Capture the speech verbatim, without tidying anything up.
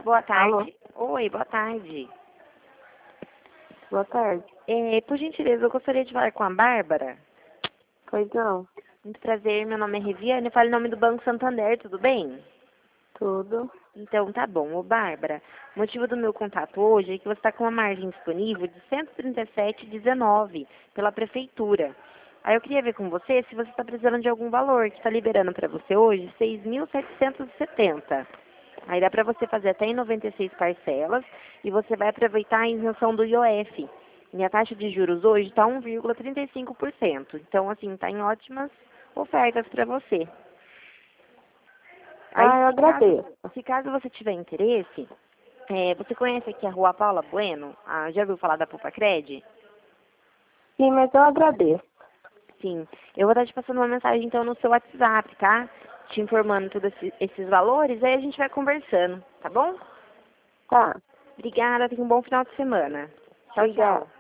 Boa tarde. Alô? Oi, boa tarde. Boa tarde. É, por gentileza, eu gostaria de falar com a Bárbara. Pois não. Muito prazer, meu nome é Reviane, eu falo em nome do Banco Santander, tudo bem? Tudo. Então, tá bom. Ô, Bárbara, o motivo do meu contato hoje é que você está com uma margem disponível de cento e trinta e sete vírgula dezenove pela Prefeitura. Aí eu queria ver com você se você está precisando de algum valor, que está liberando para você hoje seis mil setecentos e setenta. Aí dá para você fazer até em noventa e seis parcelas e você vai aproveitar a isenção do I O F. E a taxa de juros hoje está um vírgula trinta e cinco por cento. Então, assim, está em ótimas ofertas para você. Aí, Ah, eu se caso, agradeço. se caso você tiver interesse, é, você conhece aqui a Rua Paula Bueno? Ah, já ouviu falar da Poupa Cred? Sim, mas eu agradeço. Sim. Eu vou estar te passando uma mensagem, então, no seu WhatsApp, tá? Te informando todos esse- esses valores, aí a gente vai conversando, tá bom? Tá. Obrigada, tenha um bom final de semana. Tchau, Obrigada. tchau.